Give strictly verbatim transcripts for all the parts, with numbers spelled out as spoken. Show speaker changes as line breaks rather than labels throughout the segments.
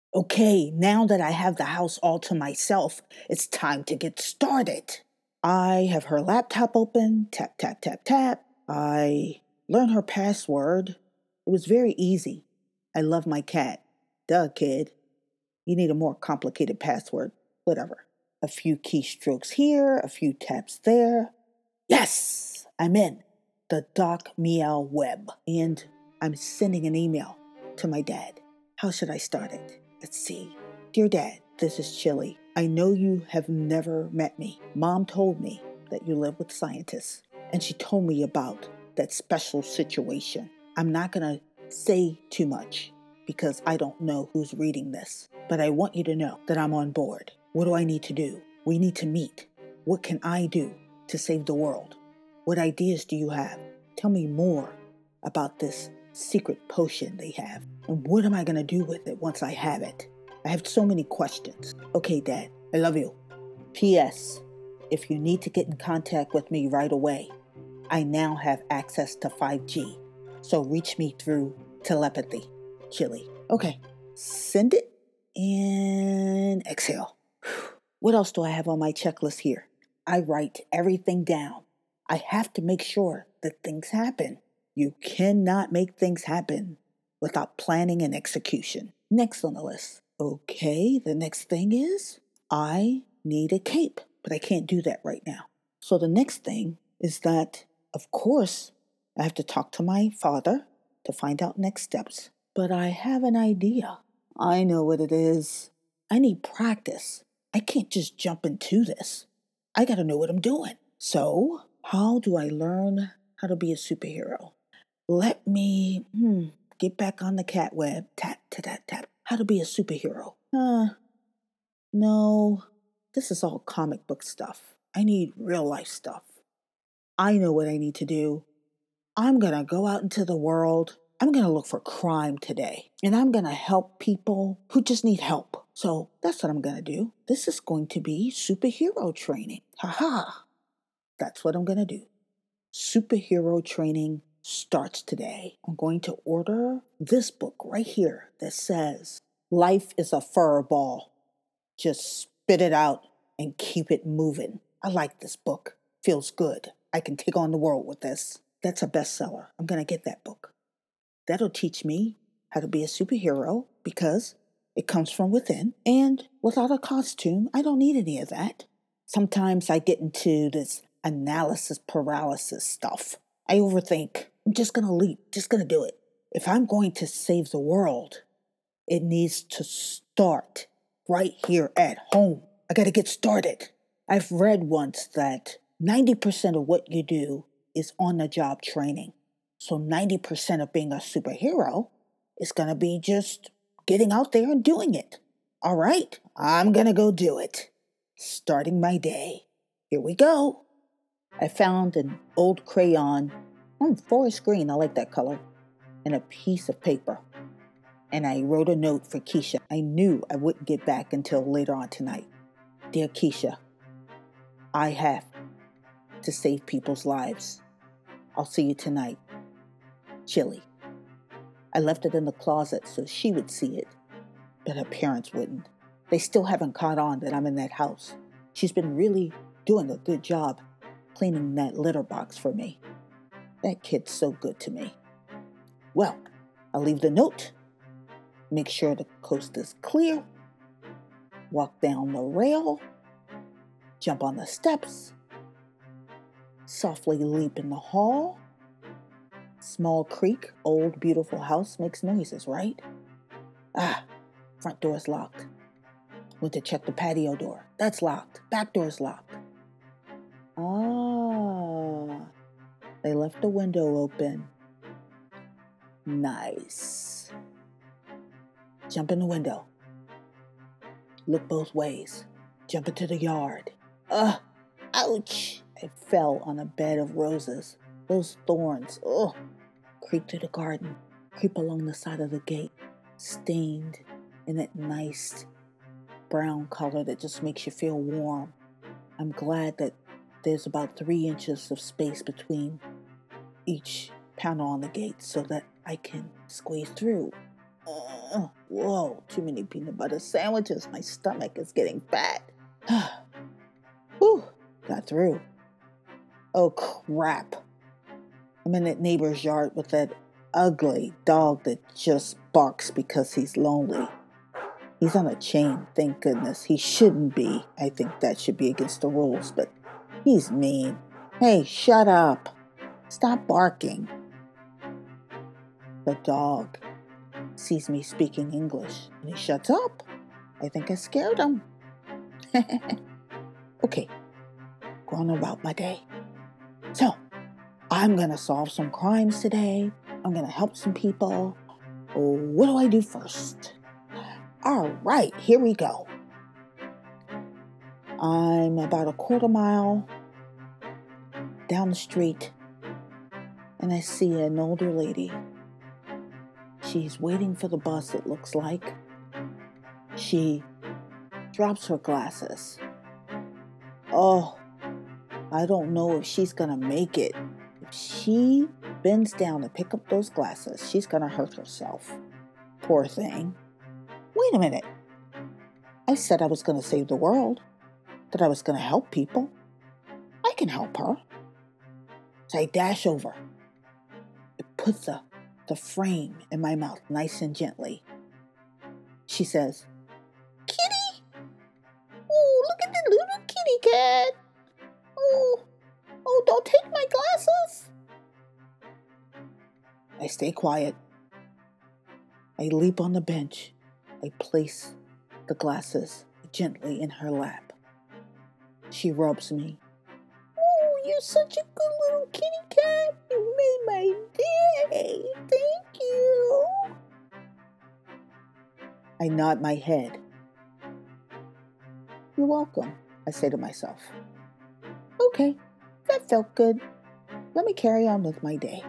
Okay, now that I have the house all to myself, it's time to get started. I have her laptop open, tap, tap, tap, tap. I learned her password. It was very easy. I love my cat. Duh, kid. You need a more complicated password. Whatever. A few keystrokes here, a few taps there. Yes, I'm in the Doc Meow web, and I'm sending an email to my dad. How should I start it? Let's see. Dear Dad, this is Chili. I know you have never met me. Mom told me that you live with scientists, and she told me about that special situation. I'm not going to say too much because I don't know who's reading this, but I want you to know that I'm on board. What do I need to do? We need to meet. What can I do to save the world? What ideas do you have? Tell me more about this secret potion they have. And what am I going to do with it once I have it? I have so many questions. Okay, Dad, I love you. P S. If you need to get in contact with me right away, I now have access to five G. So reach me through telepathy. Chili. Okay, send it and exhale. What else do I have on my checklist here? I write everything down. I have to make sure that things happen. You cannot make things happen without planning and execution. Next on the list. Okay, the next thing is I need a cape, but I can't do that right now. So the next thing is that, of course, I have to talk to my father to find out next steps. But I have an idea. I know what it is. I need practice. I can't just jump into this. I got to know what I'm doing. So, how do I learn how to be a superhero? Let me hmm, get back on the cat web. Tap, tap, tap, tap. How to be a superhero. Uh, no, this is all comic book stuff. I need real life stuff. I know what I need to do. I'm going to go out into the world. I'm going to look for crime today. And I'm going to help people who just need help. So that's what I'm going to do. This is going to be superhero training. Ha-ha. That's what I'm going to do. Superhero training starts today. I'm going to order this book right here that says, Life is a fur ball. Just spit it out and keep it moving. I like this book. Feels good. I can take on the world with this. That's a bestseller. I'm going to get that book. That'll teach me how to be a superhero because it comes from within. And without a costume, I don't need any of that. Sometimes I get into this analysis paralysis stuff. I overthink. I'm just going to leap, just going to do it. If I'm going to save the world, it needs to start right here at home. I got to get started. I've read once that ninety percent of what you do is on-the-job training. So ninety percent of being a superhero is going to be just getting out there and doing it. All right, I'm going to go do it. Starting my day. Here we go. I found an old crayon, oh, forest green, I like that color, and a piece of paper. And I wrote a note for Keisha. I knew I wouldn't get back until later on tonight. Dear Keisha, I have to save people's lives. I'll see you tonight. Chili. I left it in the closet so she would see it, but her parents wouldn't. They still haven't caught on that I'm in that house. She's been really doing a good job cleaning that litter box for me. That kid's so good to me. Well, I'll leave the note. Make sure the coast is clear. Walk down the rail. Jump on the steps. Softly leap in the hall. Small creak, old beautiful house makes noises, right? Ah, front door's locked. Went to check the patio door. That's locked. Back door's locked. Ah, they left the window open. Nice. Jump in the window. Look both ways. Jump into the yard. Ugh, ouch. I fell on a bed of roses. Those thorns, ugh. Creep to the garden. Creep along the side of the gate. Stained in that nice brown color that just makes you feel warm. I'm glad that there's about three inches of space between each panel on the gate so that I can squeeze through. Uh, Oh, whoa, too many peanut butter sandwiches. My stomach is getting fat. Whew, got through. Oh, crap. I'm in that neighbor's yard with that ugly dog that just barks because he's lonely. He's on a chain, thank goodness. He shouldn't be. I think that should be against the rules, but he's mean. Hey, shut up. Stop barking. The dog sees me speaking English and he shuts up. I think I scared him. Okay, going about my day. So, I'm gonna solve some crimes today. I'm gonna help some people. What do I do first? All right, here we go. I'm about a quarter mile down the street and I see an older lady. She's waiting for the bus, it looks like. She drops her glasses. Oh, I don't know if she's gonna make it. If she bends down to pick up those glasses, she's gonna hurt herself. Poor thing. Wait a minute. I said I was gonna save the world, that I was gonna help people. I can help her. So I dash over. I put the, the frame in my mouth nice and gently. She says, "Kitty! Oh, look at the little kitty cat. Oh, oh, don't take my glasses." I stay quiet. I leap on the bench. I place the glasses gently in her lap. She rubs me. "Oh, you're such a good little kitty cat. You made my day. Thank you." I nod my head. "You're welcome," I say to myself. Okay, that felt good. Let me carry on with my day.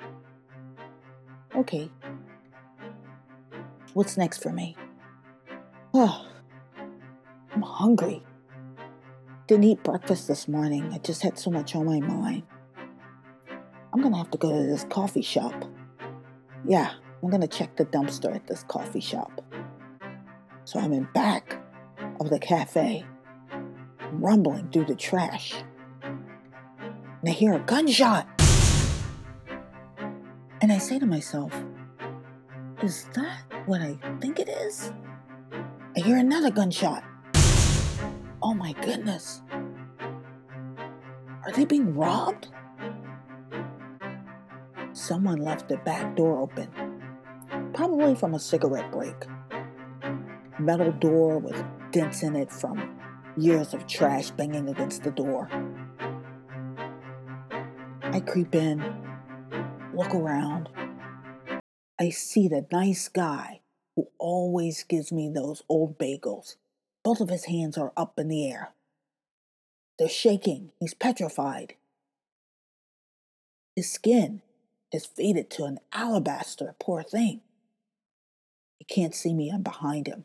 Okay, what's next for me? Oh, I'm hungry. Didn't eat breakfast this morning. I just had so much on my mind. I'm gonna have to go to this coffee shop. Yeah, I'm gonna check the dumpster at this coffee shop. So I'm in back of the cafe, rumbling through the trash. And I hear a gunshot. And I say to myself, is that what I think it is? I hear another gunshot. Oh my goodness. Are they being robbed? Someone left the back door open, probably from a cigarette break. Metal door with dents in it from years of trash banging against the door. I creep in, look around. I see the nice guy who always gives me those old bagels. Both of his hands are up in the air. They're shaking. He's petrified. His skin is faded to an alabaster, poor thing. He can't see me, I'm behind him.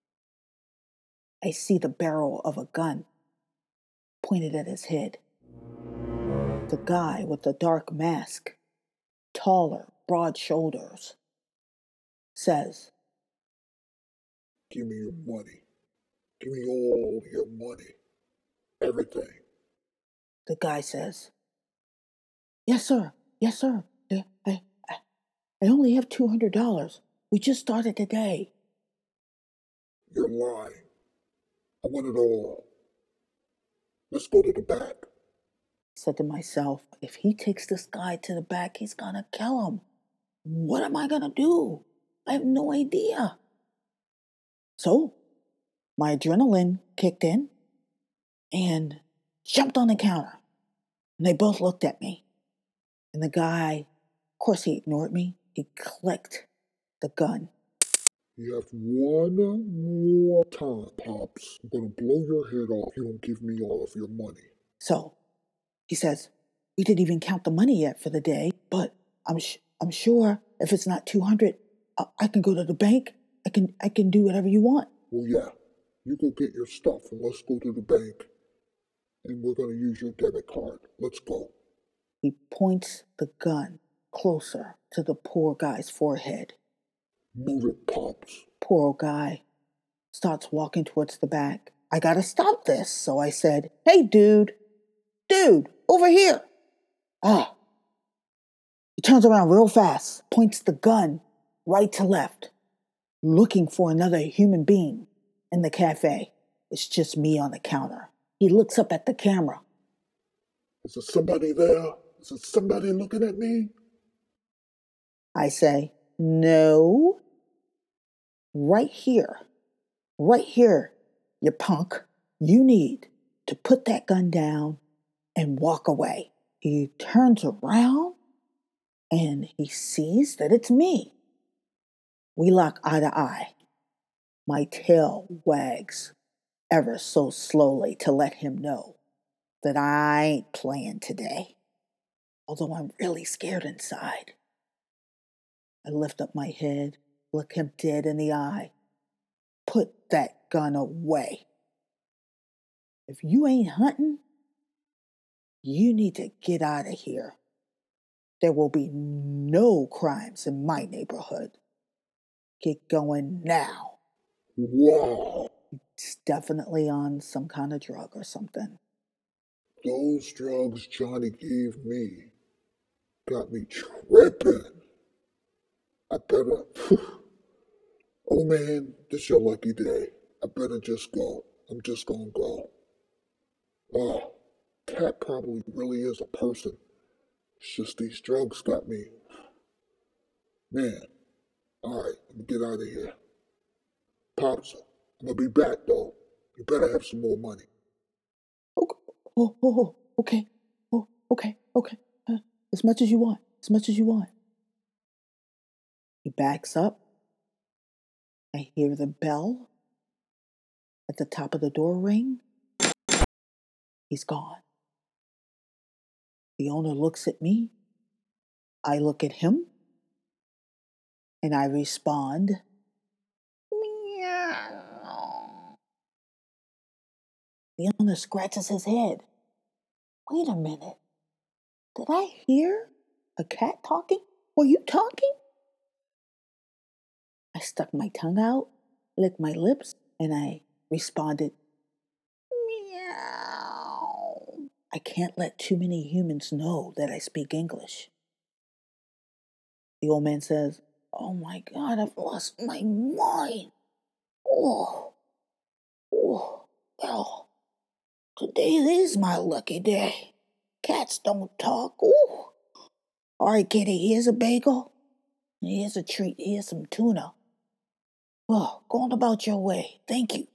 I see the barrel of a gun pointed at his head. The guy with the dark mask, taller, broad shoulders, says,
"Give me your money. Give me all your money. Everything."
The guy says, "Yes, sir. Yes, sir. I, I, I only have two hundred dollars. We just started today."
"You're lying. I want it all. Let's go to the back."
I said to myself, if he takes this guy to the back, he's gonna kill him. What am I gonna do? I have no idea. So, my adrenaline kicked in and jumped on the counter. And they both looked at me. And the guy, of course, he ignored me. He clicked the gun.
"You have one more time, Pops. I'm gonna blow your head off. You don't give me all of your money."
So, he says, "We didn't even count the money yet for the day, but I'm sh- I'm sure if it's not two hundred, I-, I can go to the bank. I can I can do whatever you want."
"Well, yeah. You go get your stuff and let's go to the bank. And we're gonna use your debit card. Let's go."
He points the gun closer to the poor guy's forehead.
Move it, Pops.
Poor old guy starts walking towards the back. I gotta stop this, so I said, "Hey, dude, dude, over here." Ah. He turns around real fast, points the gun right to left, looking for another human being in the cafe. It's just me on the counter. He looks up at the camera.
Is there somebody there? Is there somebody looking at me?
I say, "No. Right here. Right here, you punk. You need to put that gun down and walk away." He turns around and he sees that it's me. We lock eye to eye. My tail wags ever so slowly to let him know that I ain't playing today, although I'm really scared inside. I lift up my head, look him dead in the eye. "Put that gun away. If you ain't hunting, you need to get out of here. There will be no crimes in my neighborhood. Get going now."
Wow.
It's definitely on some kind of drug or something.
Those drugs Johnny gave me got me tripping. I better. Oh man, this your lucky day. I better just go. I'm just gonna go. Oh, Cat probably really is a person. It's just these drugs got me. Man, alright, let me get out of here. Pops, I'm gonna be back though. You better have some more money.
Okay. Oh, oh, oh, okay. Oh, okay, okay. Uh, as much as you want. As much as you want. He backs up. I hear the bell at the top of the door ring. He's gone. The owner looks at me. I look at him. And I respond, "Meow." The owner scratches his head. Wait a minute. Did I hear a cat talking? Were you talking? I stuck my tongue out, licked my lips, and I responded, "Meow." I can't let too many humans know that I speak English. The old man says, "Oh my God, I've lost my mind. Oh, oh, well, today is my lucky day. Cats don't talk. Ooh. All right, kitty, here's a bagel. Here's a treat. Here's some tuna. Oh, go on about your way. Thank you."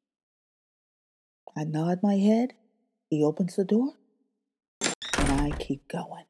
I nod my head. He opens the door. And I keep going.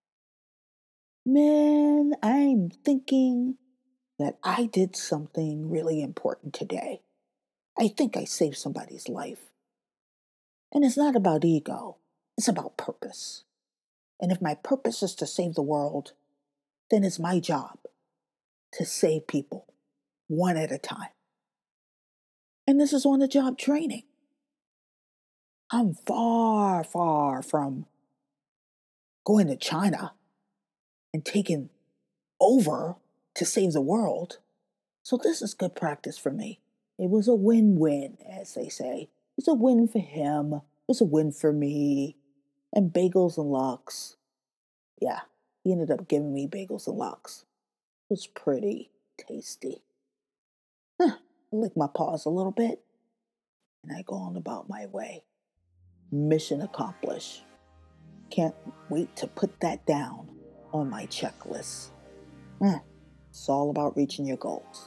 Man, I'm thinking that I did something really important today. I think I saved somebody's life. And it's not about ego. It's about purpose. And if my purpose is to save the world, then it's my job to save people one at a time. And this is on the job training. I'm far, far from going to China and taking over to save the world. So this is good practice for me. It was a win-win, as they say. It was a win for him. It was a win for me. And bagels and lox. Yeah, he ended up giving me bagels and lox. It was pretty tasty. Huh. I lick my paws a little bit, and I go on about my way. Mission accomplished. Can't wait to put that down on my checklist. Mm, it's all about reaching your goals.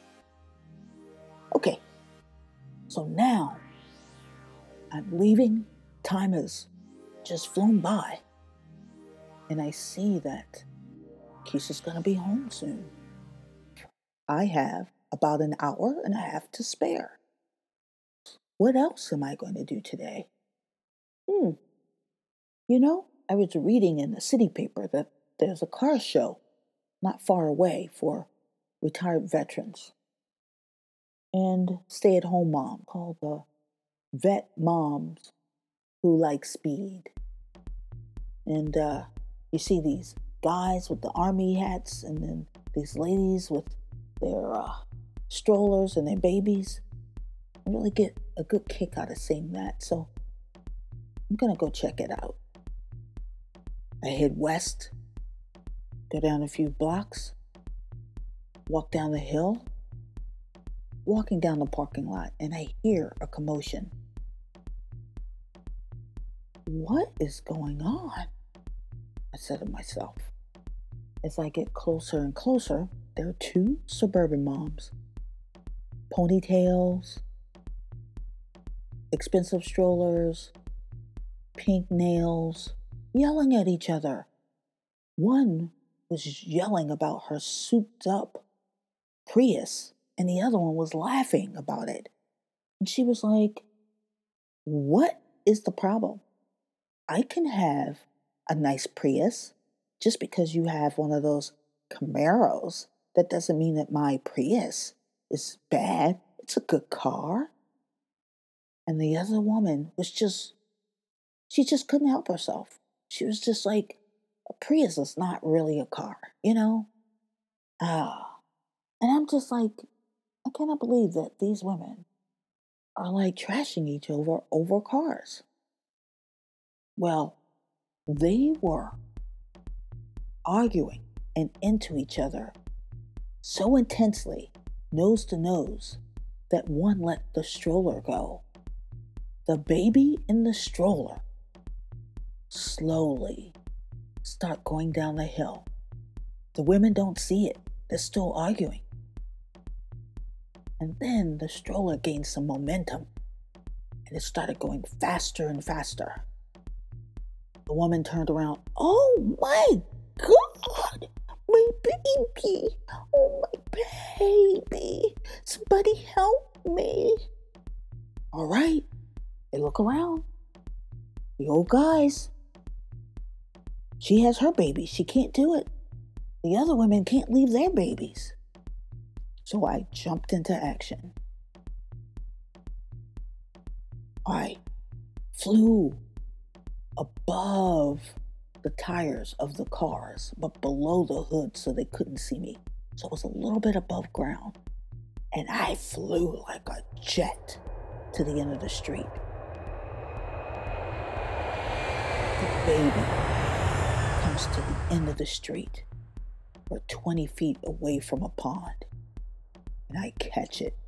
Okay, so now I'm leaving. Time has just flown by. And I see that Keisha's going to be home soon. I have about an hour and a half to spare. What else am I going to do today? Hmm. You know, I was reading in the city paper that there's a car show not far away for retired veterans and stay-at-home mom called the Vet Moms Who Like Speed. And uh, you see these guys with the army hats and then these ladies with their uh, strollers and their babies. I really get a good kick out of seeing that, so I'm gonna go check it out. I head west, go down a few blocks, walk down the hill, walking down the parking lot, and I hear a commotion. What is going on? I said to myself. As I get closer and closer, there are two suburban moms. Ponytails, expensive strollers, pink nails, yelling at each other. One was yelling about her souped up Prius, and the other one was laughing about it. And she was like, what is the problem? I can have a nice Prius. Just because you have one of those Camaros, that doesn't mean that my Prius is bad. It's a good car. And the other woman was just, she just couldn't help herself. She was just like, a Prius is not really a car, you know? Ah. And I'm just like, I cannot believe that these women are like trashing each other over cars. Well, they were arguing and into each other so intensely, nose to nose, that one let the stroller go. The baby in the stroller slowly start going down the hill. The women don't see it. They're still arguing. And then the stroller gained some momentum and it started going faster and faster. The woman turned around. Oh my God, my baby, oh my baby, somebody help me. All right, they look around. The old guys, she has her baby, she can't do it. The other women can't leave their babies. So I jumped into action. I flew above the tires of the cars, but below the hood so they couldn't see me. So it was a little bit above ground. And I flew like a jet to the end of the street. The baby comes to the end of the street. We're twenty feet away from a pond. And I catch it.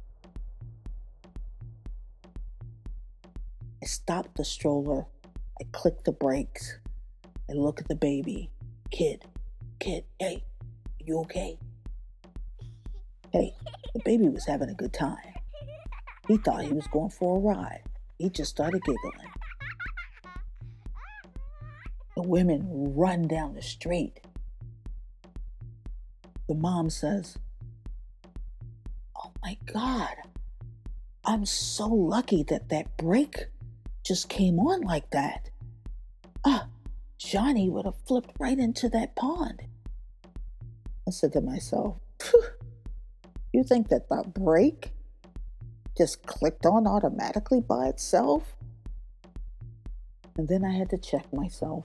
I stop the stroller. I click the brakes. I look at the baby. Kid, kid, hey, you okay? Hey, the baby was having a good time. He thought he was going for a ride. He just started giggling. The women run down the street. The mom says, oh my God, I'm so lucky that that brake just came on like that. Ah, Johnny would have flipped right into that pond. I said to myself, you think that the brake just clicked on automatically by itself? And then I had to check myself.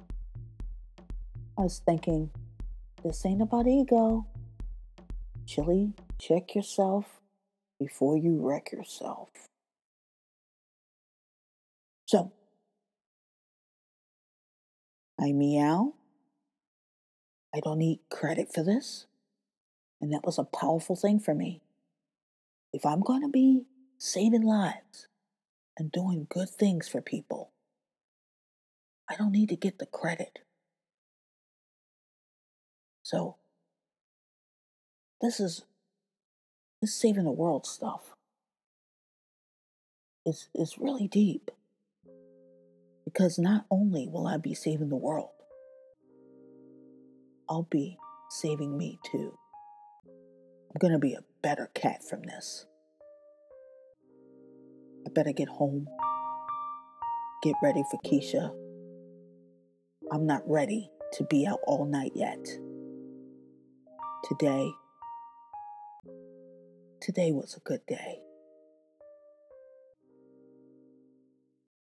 I was thinking, this ain't about ego. Chili, check yourself before you wreck yourself. So, I meow. I don't need credit for this. And that was a powerful thing for me. If I'm going to be saving lives and doing good things for people, I don't need to get the credit. So, this is this saving the world stuff. It's, it's really deep. Because not only will I be saving the world, I'll be saving me too. I'm going to be a better cat from this. I better get home, get ready for Keisha. I'm not ready to be out all night yet. Today, today was a good day.